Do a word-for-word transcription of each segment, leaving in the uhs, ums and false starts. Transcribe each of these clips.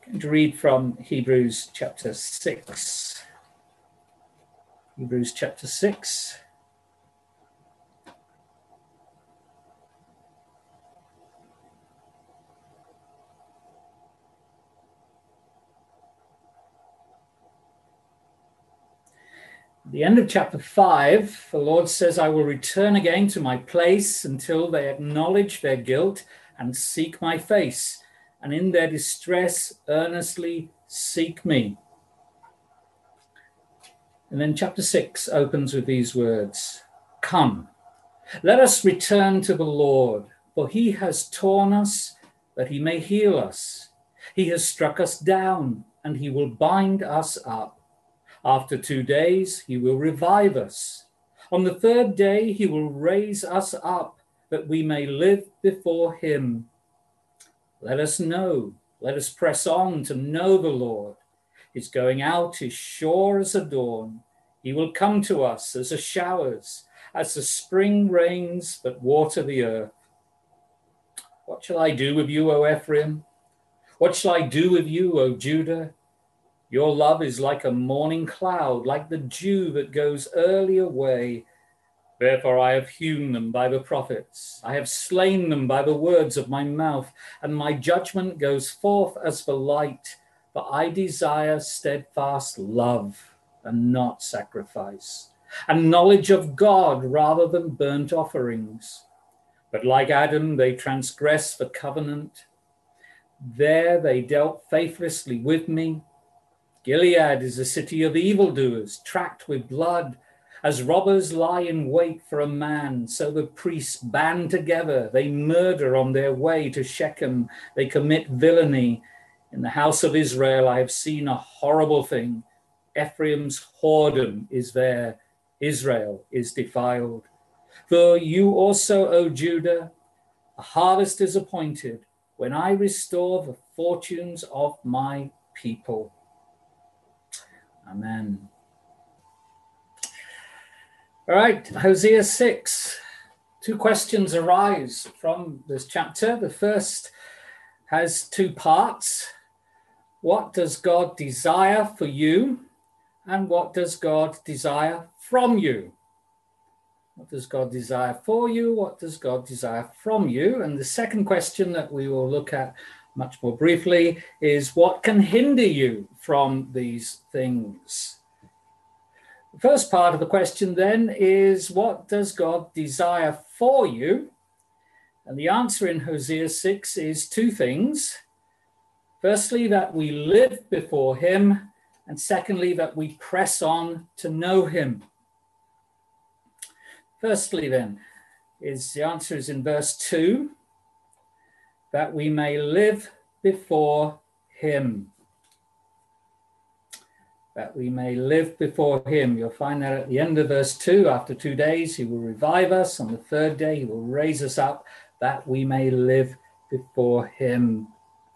I'm going to read from Hebrews chapter six. Hebrews chapter six. At the end of chapter five, the Lord says, I will return again to my place until they acknowledge their guilt and seek my face, and in their distress earnestly seek me. And then chapter six opens with these words, Come, let us return to the Lord, for he has torn us that he may heal us. He has struck us down, and he will bind us up. After two days, he will revive us. On the third day, he will raise us up, that we may live before him. Let us know, let us press on to know the Lord. His going out is sure as a dawn. He will come to us as a showers, as the spring rains that water the earth. What shall I do with you, O Ephraim? What shall I do with you, O Judah? Your love is like a morning cloud, like the dew that goes early away. Therefore I have hewn them by the prophets. I have slain them by the words of my mouth, and my judgment goes forth as the light. For I desire steadfast love and not sacrifice, and knowledge of God rather than burnt offerings. But like Adam, they transgressed the covenant. There they dealt faithlessly with me. Gilead is a city of evildoers, tracked with blood. As robbers lie in wait for a man, so the priests band together. They murder on their way to Shechem. They commit villainy. In the house of Israel, I have seen a horrible thing. Ephraim's whoredom is there. Israel is defiled. For you also, O Judah, a harvest is appointed when I restore the fortunes of my people. Amen. All right, Hosea six. Two questions arise from this chapter. The first has two parts. What does God desire for you? And what does God desire from you? What does God desire for you? What does God desire from you? And the second question that we will look at much more briefly is what can hinder you from these things? The first part of the question then is, what does God desire for you? And the answer in Hosea six is two things. Firstly, that we live before him, and secondly, that we press on to know him. Firstly then, is the answer is in verse two, that we may live before him. That we may live before him. You'll find that at the end of verse two, after two days, he will revive us. On the third day, he will raise us up, that we may live before him.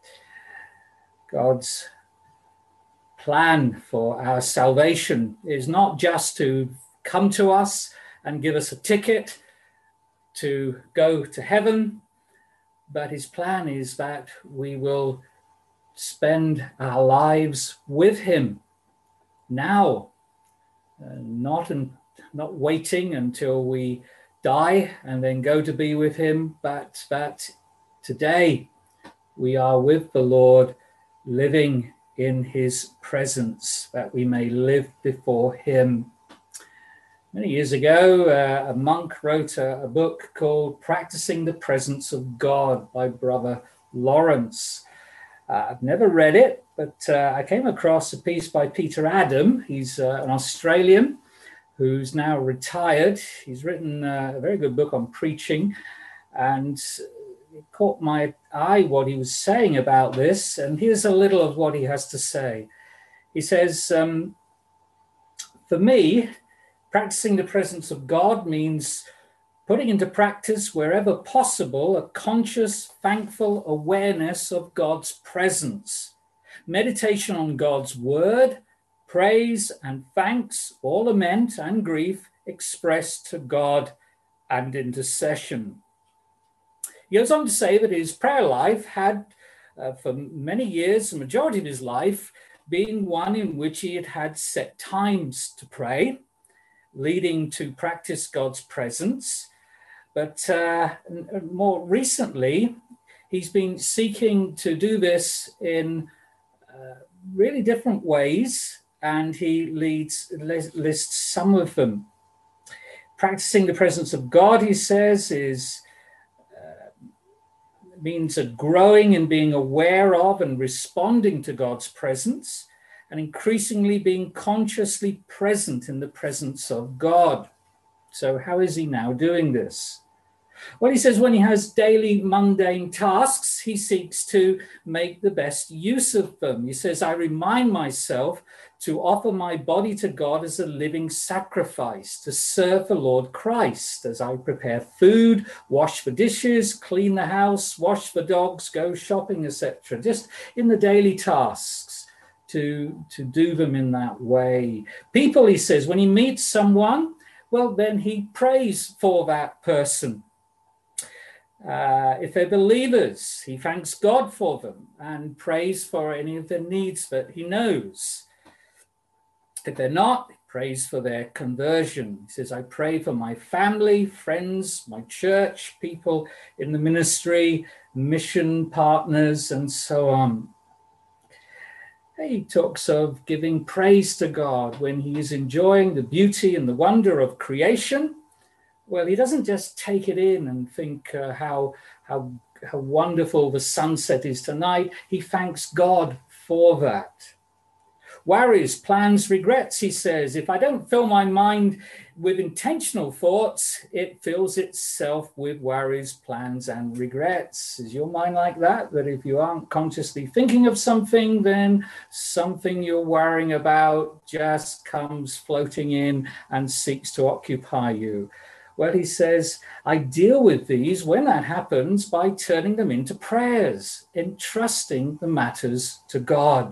God's plan for our salvation is not just to come to us and give us a ticket to go to heaven, but his plan is that we will spend our lives with him now, uh, not and not waiting until we die and then go to be with him, but that today we are with the Lord, living in his presence, that we may live before him. Many years ago, uh, a monk wrote a, a book called Practicing the Presence of God by Brother Lawrence. Uh, I've never read it, but uh, I came across a piece by Peter Adam. He's uh, an Australian who's now retired. He's written uh, a very good book on preaching, and it caught my eye what he was saying about this. And here's a little of what he has to say. He says, um, for me, practicing the presence of God means putting into practice wherever possible a conscious, thankful awareness of God's presence. Meditation on God's word, praise and thanks, all lament and grief expressed to God, and intercession. He goes on to say that his prayer life had uh, for many years, the majority of his life, being one in which he had had set times to pray, leading to practice God's presence. But uh, more recently, he's been seeking to do this in uh, really different ways, and he leads lists some of them. Practicing the presence of God, he says, is uh, means a growing in being aware of and responding to God's presence, and increasingly being consciously present in the presence of God. So how is he now doing this? Well, he says when he has daily mundane tasks, he seeks to make the best use of them. He says, I remind myself to offer my body to God as a living sacrifice, to serve the Lord Christ as I prepare food, wash the dishes, clean the house, wash the dogs, go shopping, et cetera. Just in the daily tasks, to, to do them in that way. People, he says, when he meets someone, well, then he prays for that person. Uh, if they're believers, he thanks God for them and prays for any of their needs that he knows. If they're not, he prays for their conversion. He says, I pray for my family, friends, my church, people in the ministry, mission partners, and so on. He talks of giving praise to God when he is enjoying the beauty and the wonder of creation. Well, he doesn't just take it in and think uh, how, how, how wonderful the sunset is tonight. He thanks God for that. Worries, plans, regrets, he says. If I don't fill my mind with intentional thoughts, it fills itself with worries, plans, and regrets. Is your mind like that? That if you aren't consciously thinking of something, then something you're worrying about just comes floating in and seeks to occupy you. Well, he says, I deal with these when that happens by turning them into prayers, entrusting the matters to God.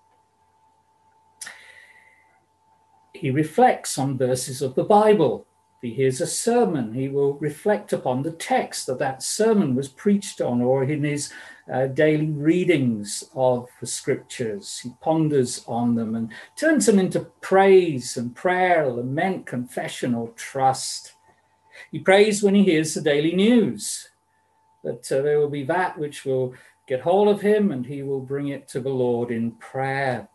He reflects on verses of the Bible. If he hears a sermon, he will reflect upon the text that that sermon was preached on, or in his uh, daily readings of the scriptures. He ponders on them and turns them into praise and prayer, lament, confession, or trust. He prays when he hears the daily news, that uh, there will be that which will get hold of him and he will bring it to the Lord in prayer.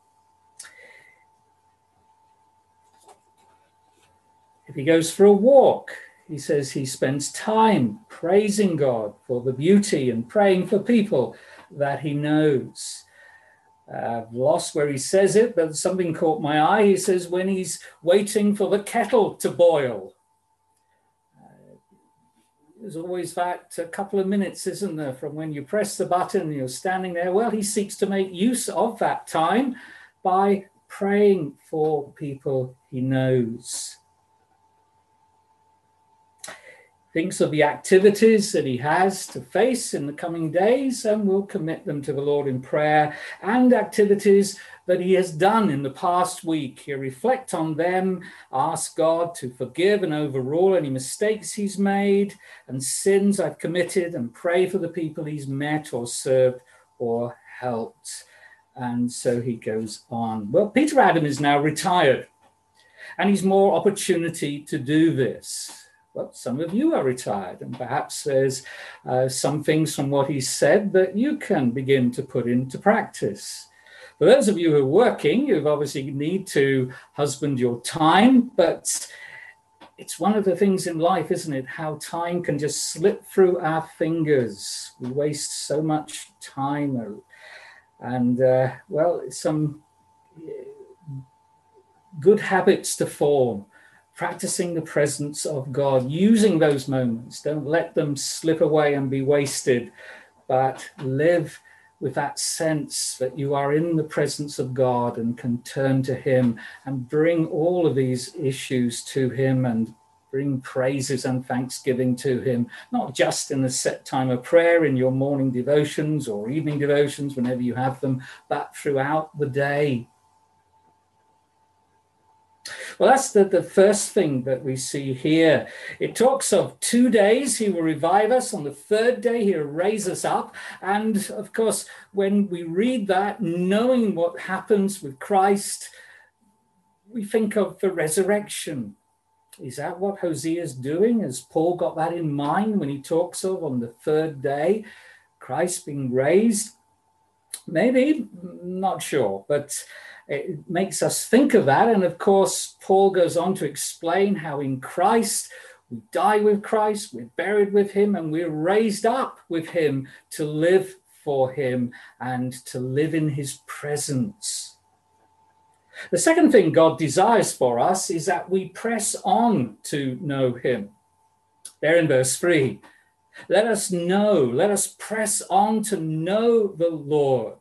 If he goes for a walk, he says he spends time praising God for the beauty and praying for people that he knows. Uh, I've lost where he says it, but something caught my eye. He says when he's waiting for the kettle to boil. There's always that a couple of minutes, isn't there, from when you press the button and you're standing there. Well, he seeks to make use of that time by praying for people he knows. Thinks of the activities that he has to face in the coming days and will commit them to the Lord in prayer, and activities that he has done in the past week. He'll reflect on them, ask God to forgive and overrule any mistakes he's made and sins I've committed, and pray for the people he's met or served or helped. And so he goes on. Well, Peter Adam is now retired, and he's more opportunity to do this. Well, some of you are retired, and perhaps there's uh, some things from what he said that you can begin to put into practice. For those of you who are working, you obviously need to husband your time, but it's one of the things in life, isn't it? How time can just slip through our fingers. We waste so much time. And, uh, well, some good habits to form. Practicing the presence of God, using those moments. Don't let them slip away and be wasted, but live with that sense that you are in the presence of God and can turn to him and bring all of these issues to him and bring praises and thanksgiving to him, not just in the set time of prayer in your morning devotions or evening devotions, whenever you have them, but throughout the day. Well, that's the, the first thing that we see here. It talks of two days he will revive us. On the third day, he'll raise us up. And of course, when we read that, knowing what happens with Christ, we think of the resurrection. Is that what Hosea is doing? Has Paul got that in mind when he talks of on the third day, Christ being raised? Maybe, not sure, but it makes us think of that. And of course, Paul goes on to explain how in Christ, we die with Christ, we're buried with him, and we're raised up with him to live for him and to live in his presence. The second thing God desires for us is that we press on to know him. There in verse three, let us know, let us press on to know the Lord.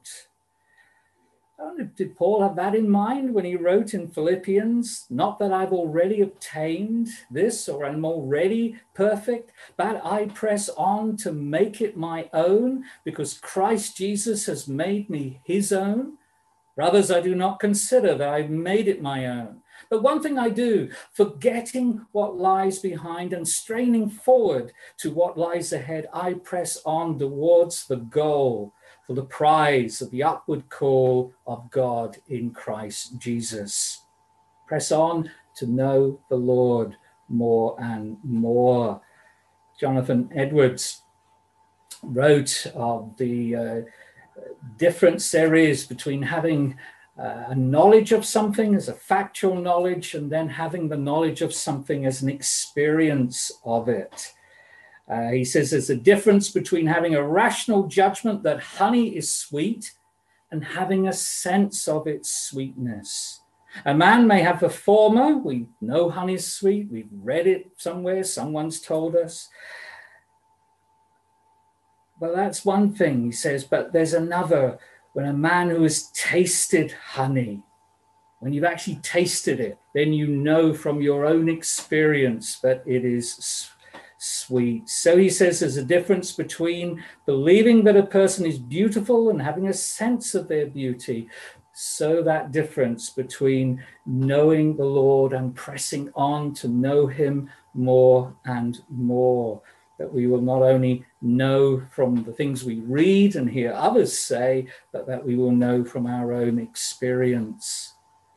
Did Paul have that in mind when he wrote in Philippians? Not that I've already obtained this or I'm already perfect, but I press on to make it my own because Christ Jesus has made me his own. Brothers, I do not consider that I've made it my own. But one thing I do, forgetting what lies behind and straining forward to what lies ahead, I press on towards the goal for the prize of the upward call of God in Christ Jesus. Press on to know the Lord more and more. Jonathan Edwards wrote of the uh, difference there is between having uh, a knowledge of something as a factual knowledge and then having the knowledge of something as an experience of it. Uh, he says there's a difference between having a rational judgment that honey is sweet and having a sense of its sweetness. A man may have the former. We know honey is sweet. We've read it somewhere. Someone's told us. Well, that's one thing, he says, but there's another. When a man who has tasted honey, when you've actually tasted it, then you know from your own experience that it is sweet. So he says there's a difference between believing that a person is beautiful and having a sense of their beauty. So that difference between knowing the Lord and pressing on to know him more and more, that we will not only know from the things we read and hear others say, but that we will know from our own experience.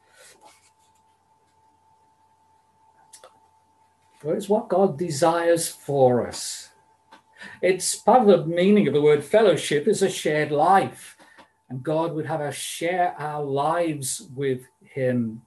Well, it's what God desires for us. It's part of the meaning of the word fellowship is a shared life. And God would have us share our lives with him.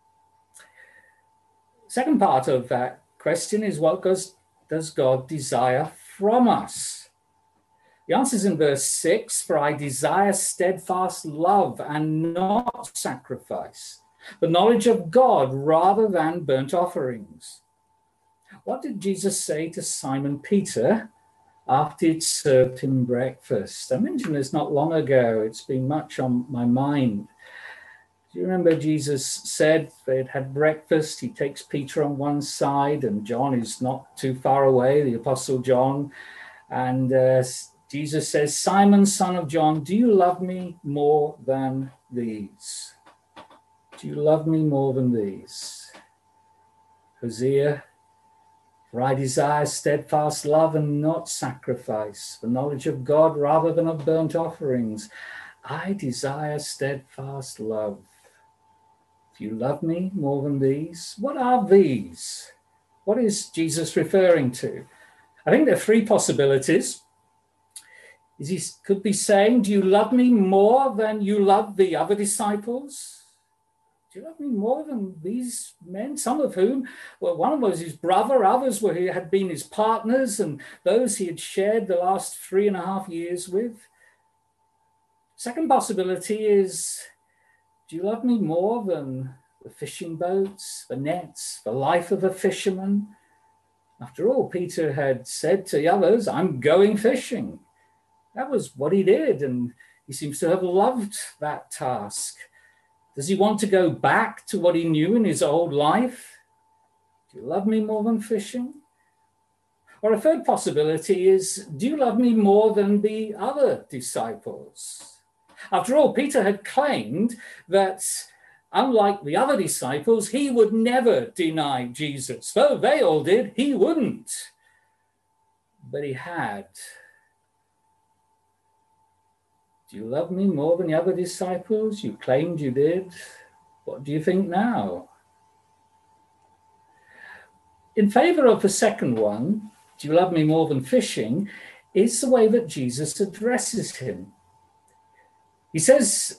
Second part of that question is, what does, does God desire from us? The answer is in verse six, for I desire steadfast love and not sacrifice, the knowledge of God rather than burnt offerings. What did Jesus say to Simon Peter after he'd served him breakfast? I mentioned this not long ago. It's been much on my mind. Do you remember Jesus said they'd had breakfast? He takes Peter on one side and John is not too far away, the Apostle John. And uh, Jesus says, Simon, son of John, do you love me more than these? Do you love me more than these? Hosea, for I desire steadfast love and not sacrifice, the knowledge of God rather than of burnt offerings. I desire steadfast love. Do you love me more than these? What are these? What is Jesus referring to? I think there are three possibilities. Is he could be saying, do you love me more than you love the other disciples? Do you love me more than these men, some of whom, well, one was his brother, others were he had been his partners, and those he had shared the last three and a half years with? Second possibility is, do you love me more than the fishing boats, the nets, the life of a fisherman? After all, Peter had said to the others, I'm going fishing. That was what he did, and he seems to have loved that task. Does he want to go back to what he knew in his old life? Do you love me more than fishing? Or a third possibility is, do you love me more than the other disciples? After all, Peter had claimed that Unlike the other disciples, he would never deny Jesus. Though they all did, he wouldn't. But he had. Do you love me more than the other disciples? You claimed you did. What do you think now? In favor of the second one, do you love me more than fishing, is the way that Jesus addresses him. He says,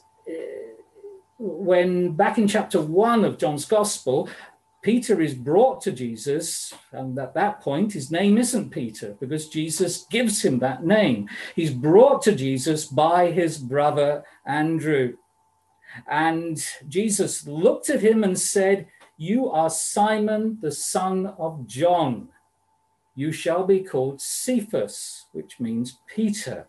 when back in chapter one of John's Gospel, Peter is brought to Jesus, and at that point, his name isn't Peter, because Jesus gives him that name. He's brought to Jesus by his brother Andrew. And Jesus looked at him and said, "You are Simon, the son of John. You shall be called Cephas," which means Peter.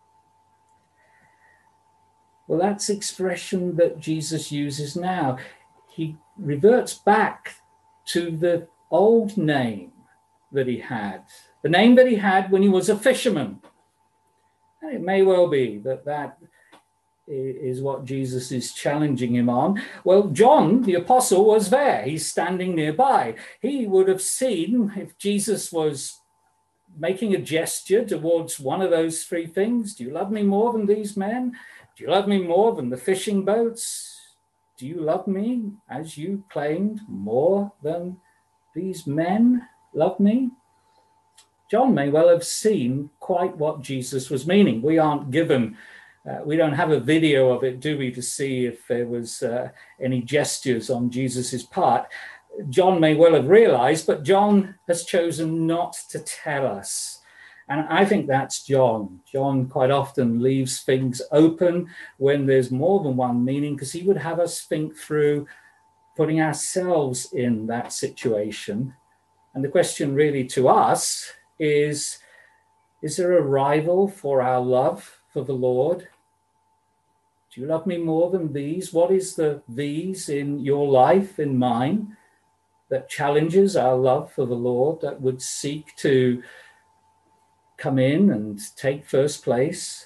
Well, that's the expression that Jesus uses now. He reverts back to the old name that he had, the name that he had when he was a fisherman. And it may well be that that is what Jesus is challenging him on. Well, John, the apostle, was there. He's standing nearby. He would have seen if Jesus was making a gesture towards one of those three things. Do you love me more than these men? Do you love me more than the fishing boats? Do you love me, as you claimed, more than these men love me? John may well have seen quite what Jesus was meaning. We aren't given, uh, we don't have a video of it, do we, to see if there was uh, any gestures on Jesus's part. John may well have realized, but John has chosen not to tell us. And I think that's John. John quite often leaves things open when there's more than one meaning, because he would have us think through putting ourselves in that situation. And the question really to us is, is there a rival for our love for the Lord? Do you love me more than these? What is the these in your life, in mine, that challenges our love for the Lord, that would seek to come in and take first place?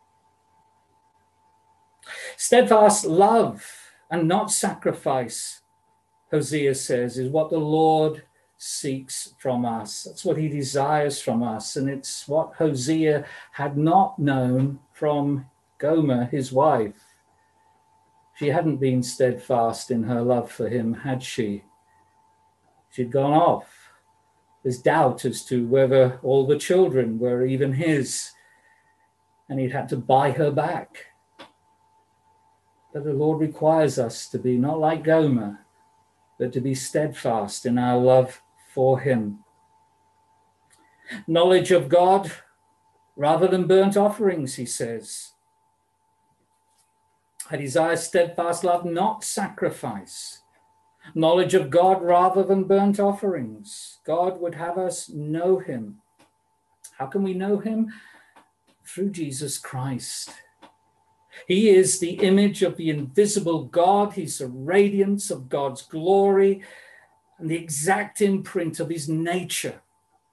Steadfast love and not sacrifice, Hosea says, is what the Lord seeks from us. That's what he desires from us. And it's what Hosea had not known from Gomer, his wife. She hadn't been steadfast in her love for him, had she? She'd gone off. There's doubt as to whether all the children were even his, and he'd had to buy her back. But the Lord requires us to be not like Gomer, but to be steadfast in our love for him. Knowledge of God rather than burnt offerings, he says. I desire steadfast love, not sacrifice. Knowledge of God rather than burnt offerings. God would have us know him. How can we know him? Through Jesus Christ. He is the image of the invisible God. He's the radiance of God's glory and the exact imprint of his nature.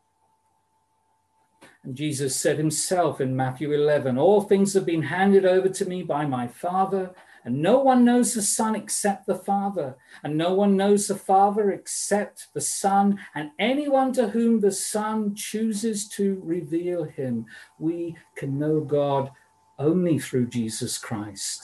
And Jesus said himself in Matthew eleven, "All things have been handed over to me by my Father, and no one knows the Son except the Father, and no one knows the Father except the Son, and anyone to whom the Son chooses to reveal him." We can know God only through Jesus Christ.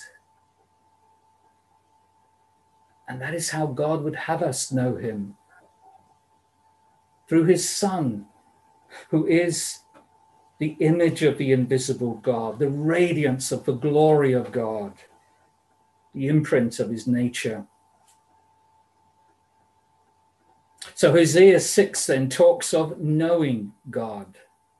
And that is how God would have us know him. Through his Son, who is the image of the invisible God, the radiance of the glory of God, the imprint of his nature. So Hosea six then talks of knowing God.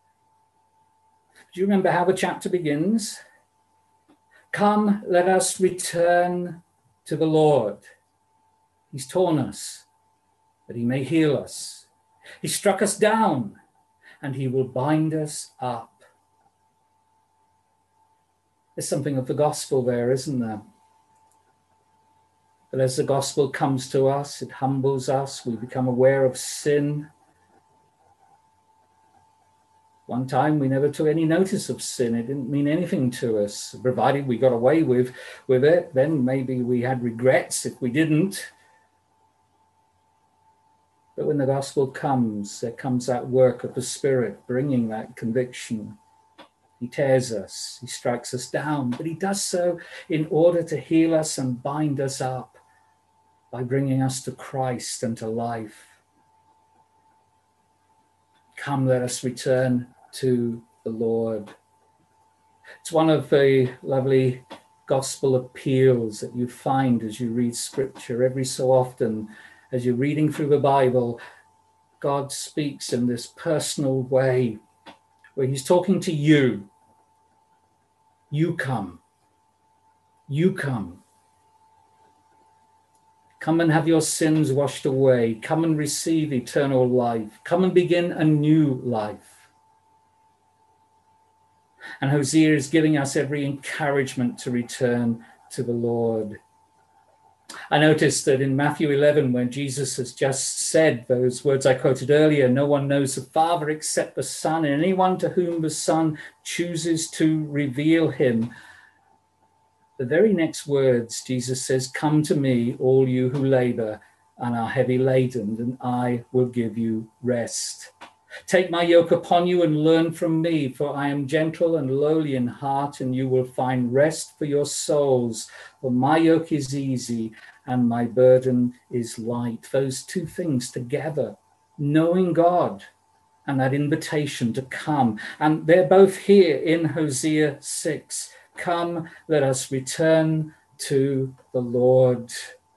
Do you remember how the chapter begins? Come, let us return to the Lord. He's torn us, that he may heal us. He struck us down, and he will bind us up. There's something of the gospel there, isn't there? But as the gospel comes to us, it humbles us. We become aware of sin. One time we never took any notice of sin. It didn't mean anything to us. Provided we got away with, with it, then maybe we had regrets if we didn't. But when the gospel comes, there comes that work of the Spirit bringing that conviction. He tears us, he strikes us down, but he does so in order to heal us and bind us up by bringing us to Christ and to life. Come, let us return to the Lord. It's one of the lovely gospel appeals that you find as you read scripture. Every so often, as you're reading through the Bible, God speaks in this personal way where he's talking to you. You come. You come. Come and have your sins washed away. Come and receive eternal life. Come and begin a new life. And Hosea is giving us every encouragement to return to the Lord. I noticed that in Matthew eleven, when Jesus has just said those words I quoted earlier, no one knows the Father except the Son, and anyone to whom the Son chooses to reveal him. The very next words, Jesus says, come to me, all you who labor and are heavy laden, and I will give you rest. Take my yoke upon you and learn from me, for I am gentle and lowly in heart, and you will find rest for your souls. For my yoke is easy and my burden is light. Those two things together, knowing God and that invitation to come. And they're both here in Hosea six. Come, let us return to the Lord.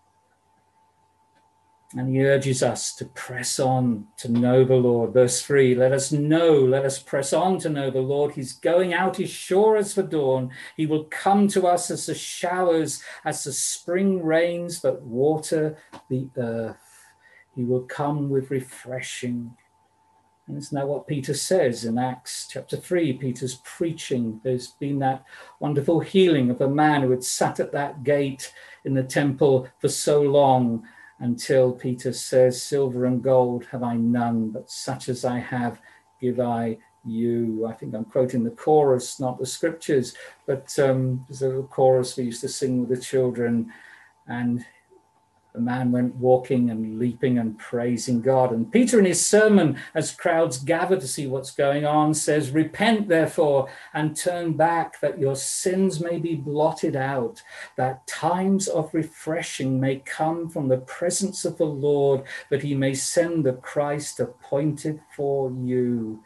And he urges us to press on to know the Lord. Verse three, let us know, let us press on to know the Lord. He's going out as sure as the dawn. He will come to us as the showers, as the spring rains that water the earth. He will come with refreshing. And isn't that what Peter says in Acts chapter three? Peter's preaching. There's been that wonderful healing of a man who had sat at that gate in the temple for so long, until Peter says, silver and gold have I none, but such as I have give I you. I think I'm quoting the chorus, not the scriptures, but um, there's a little chorus we used to sing with the children, and the man went walking and leaping and praising God. And Peter in his sermon, as crowds gather to see what's going on, says, repent therefore and turn back, that your sins may be blotted out, that times of refreshing may come from the presence of the Lord, that he may send the Christ appointed for you.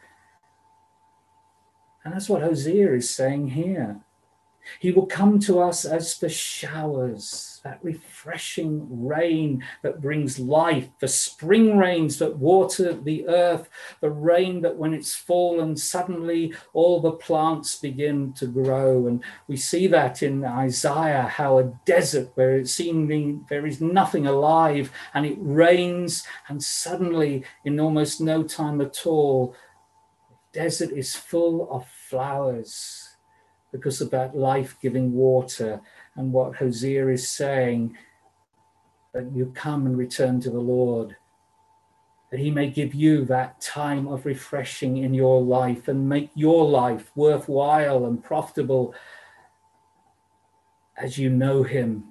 And that's what Hosea is saying here. He will come to us as the showers, that refreshing rain that brings life, the spring rains that water the earth, the rain that when it's fallen, suddenly all the plants begin to grow. And we see that in Isaiah, how a desert where it seemed there is nothing alive, and it rains, and suddenly in almost no time at all, the desert is full of flowers, because of that life-giving water. And what Hosea is saying, that you come and return to the Lord, that he may give you that time of refreshing in your life and make your life worthwhile and profitable as you know him.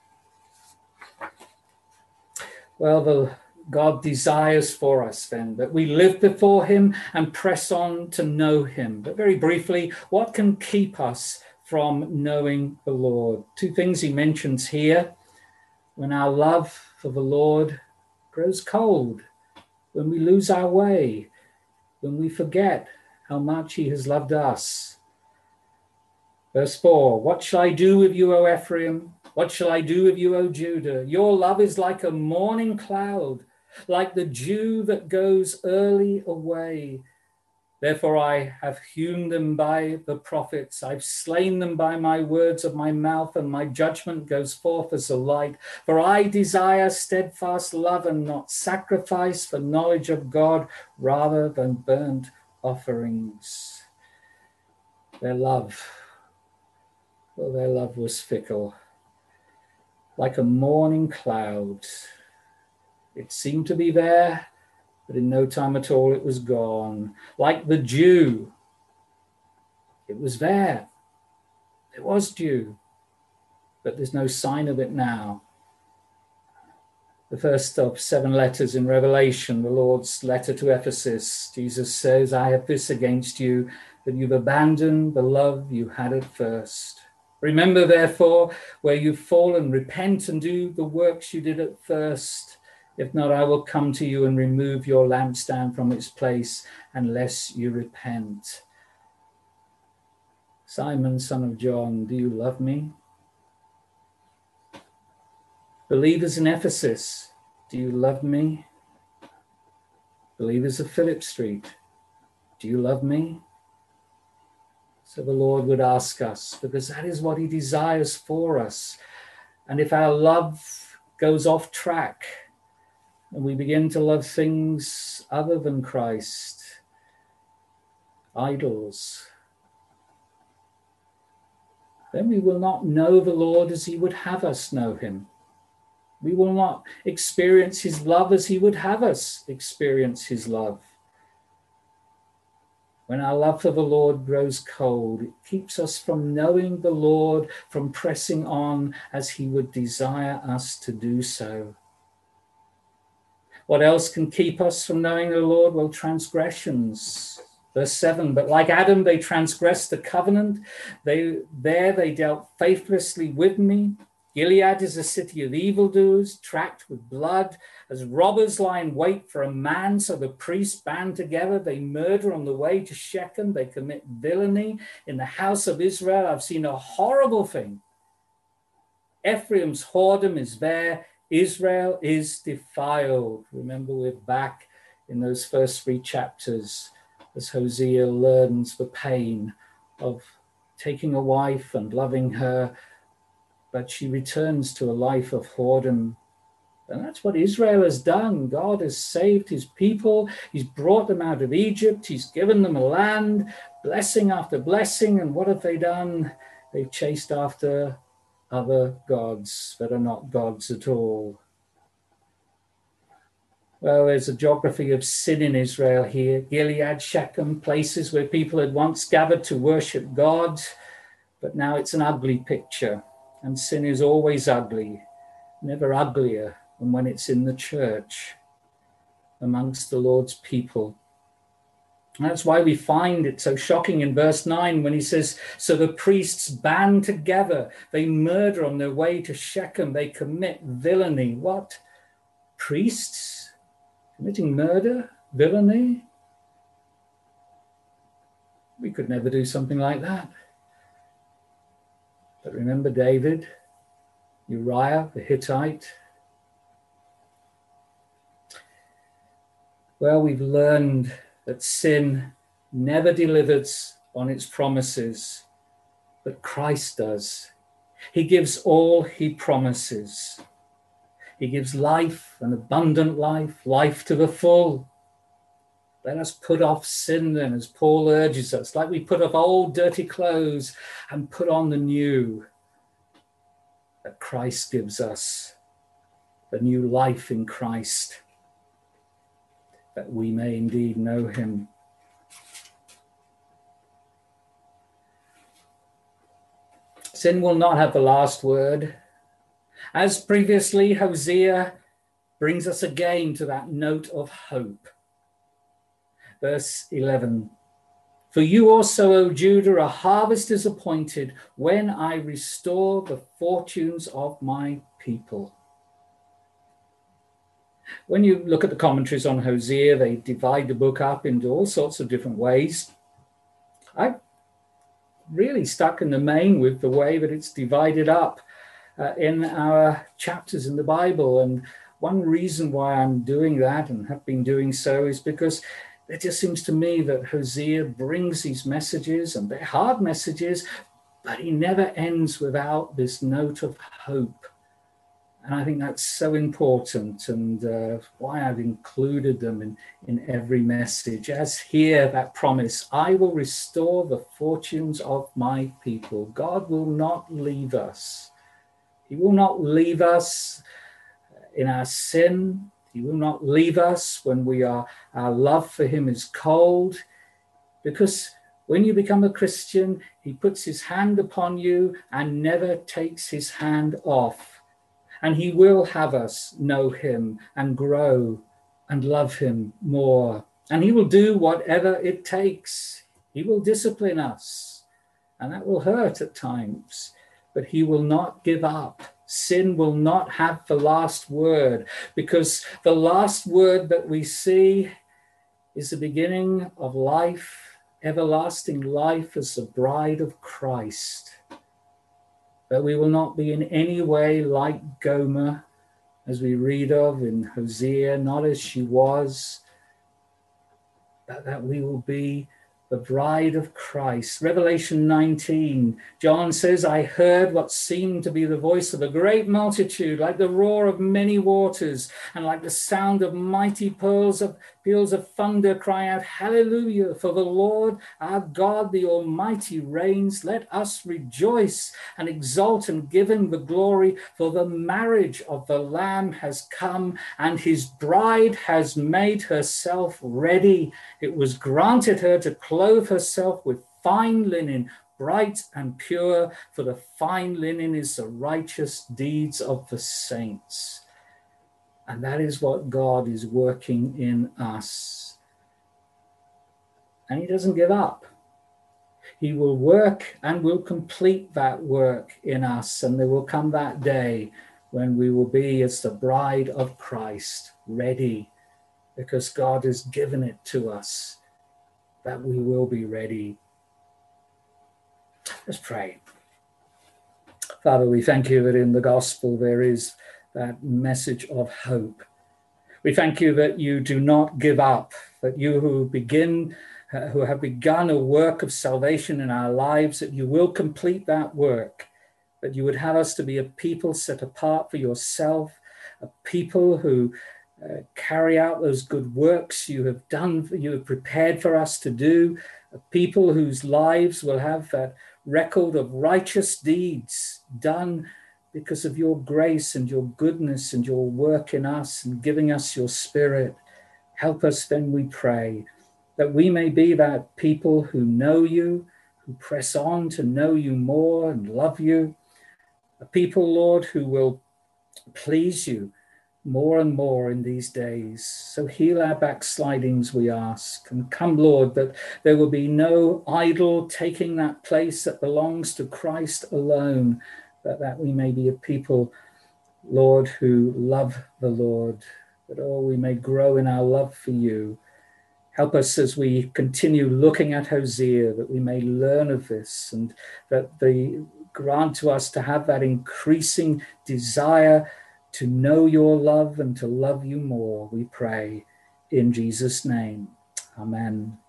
Well, the God desires for us then that we live before him and press on to know him. But very briefly, what can keep us from knowing the Lord? Two things he mentions here. When our love for the Lord grows cold, when we lose our way, when we forget how much he has loved us. Verse four, what shall I do with you, O Ephraim? What shall I do with you, O Judah? Your love is like a morning cloud, like the dew that goes early away. Therefore I have hewn them by the prophets. I've slain them by my words of my mouth, and my judgment goes forth as a light. For I desire steadfast love and not sacrifice, for knowledge of God rather than burnt offerings. Their love, well, their love was fickle. Like a morning cloud. It seemed to be there, But in no time at all, it was gone. Like the dew, it was there. It was dew, but there's no sign of it now. The first of seven letters in Revelation, the Lord's letter to Ephesus, Jesus says, I have this against you, that you've abandoned the love you had at first. Remember, therefore, where you've fallen, repent and do the works you did at first. If not, I will come to you and remove your lampstand from its place unless you repent. Simon, son of John, do you love me? Believers in Ephesus, do you love me? Believers of Phillip Street, do you love me? So the Lord would ask us, because that is what he desires for us. And if our love goes off track and we begin to love things other than Christ, idols, then we will not know the Lord as he would have us know him. We will not experience his love as he would have us experience his love. When our love for the Lord grows cold, it keeps us from knowing the Lord, from pressing on as he would desire us to do so. What else can keep us from knowing the Lord? Well, transgressions. Verse seven, but like Adam, they transgressed the covenant. They, there they dealt faithlessly with me. Gilead is a city of evildoers, tracked with blood. As robbers lie in wait for a man, so the priests band together. They murder on the way to Shechem. They commit villainy in the house of Israel. I've seen a horrible thing. Ephraim's whoredom is there. Israel is defiled. Remember, we're back in those first three chapters as Hosea learns the pain of taking a wife and loving her, but she returns to a life of whoredom. And that's what Israel has done. God has saved his people. He's brought them out of Egypt. He's given them a land, blessing after blessing. And what have they done? They've chased after other gods that are not gods at all. Well, there's a geography of sin in Israel here. Gilead, Shechem, places where people had once gathered to worship God, but now it's an ugly picture. And sin is always ugly, never uglier than when it's in the church, amongst the Lord's people. And that's why we find it so shocking in verse nine when he says, so the priests band together, they murder on their way to Shechem, they commit villainy. What? Priests committing murder, villainy? We could never do something like that. But remember David, Uriah the Hittite. Well, we've learned that sin never delivers on its promises, but Christ does. He gives all he promises. He gives life, an abundant life, life to the full. Let us put off sin then, as Paul urges us, like we put off old dirty clothes and put on the new that Christ gives us, the new life in Christ, that we may indeed know him. Sin will not have the last word. As previously, Hosea brings us again to that note of hope. Verse eleven, for you also, O Judah, a harvest is appointed when I restore the fortunes of my people. When you look at the commentaries on Hosea, they divide the book up into all sorts of different ways. I'm really stuck in the main with the way that it's divided up uh, in our chapters in the Bible. And one reason why I'm doing that and have been doing so is because it just seems to me that Hosea brings these messages, and they're hard messages, but he never ends without this note of hope. And I think that's so important, and uh, why I've included them in, in every message. As here, that promise, I will restore the fortunes of my people. God will not leave us. He will not leave us in our sin. He will not leave us when we are, our love for him is cold, because when you become a Christian, he puts his hand upon you and never takes his hand off. And he will have us know him and grow and love him more. And he will do whatever it takes. He will discipline us, and that will hurt at times, but he will not give up. Sin will not have the last word, because the last word that we see is the beginning of life, everlasting life as the bride of Christ. But we will not be in any way like Gomer, as we read of in Hosea, not as she was, but that we will be the bride of Christ. Revelation nineteen, John says, I heard what seemed to be the voice of a great multitude, like the roar of many waters, and like the sound of mighty peals of, peals of thunder, crying out, Hallelujah, for the Lord our God, the Almighty, reigns. Let us rejoice and exult and give him the glory, for the marriage of the Lamb has come, and his bride has made herself ready. It was granted her to clothe herself with fine linen, bright and pure, for the fine linen is the righteous deeds of the saints. And that is what God is working in us. And he doesn't give up. He will work and will complete that work in us. And there will come that day when we will be as the bride of Christ, ready, because God has given it to us, that we will be ready. Let's pray. Father, we thank you that in the gospel there is that message of hope. We thank you that you do not give up, that you who begin, uh, who have begun a work of salvation in our lives, that you will complete that work, that you would have us to be a people set apart for yourself, a people who Uh, carry out those good works you have done, you have prepared for us to do, a people whose lives will have that record of righteous deeds done because of your grace and your goodness and your work in us and giving us your spirit. Help us then, we pray, that we may be that people who know you, who press on to know you more and love you, a people, Lord, who will please you more and more in these days. So heal our backslidings, we ask. And come, Lord, that there will be no idol taking that place that belongs to Christ alone, but that we may be a people, Lord, who love the Lord, that oh, we may grow in our love for you. Help us as we continue looking at Hosea, that we may learn of this, and that the grant to us to have that increasing desire to know your love and to love you more, we pray in Jesus' name. Amen.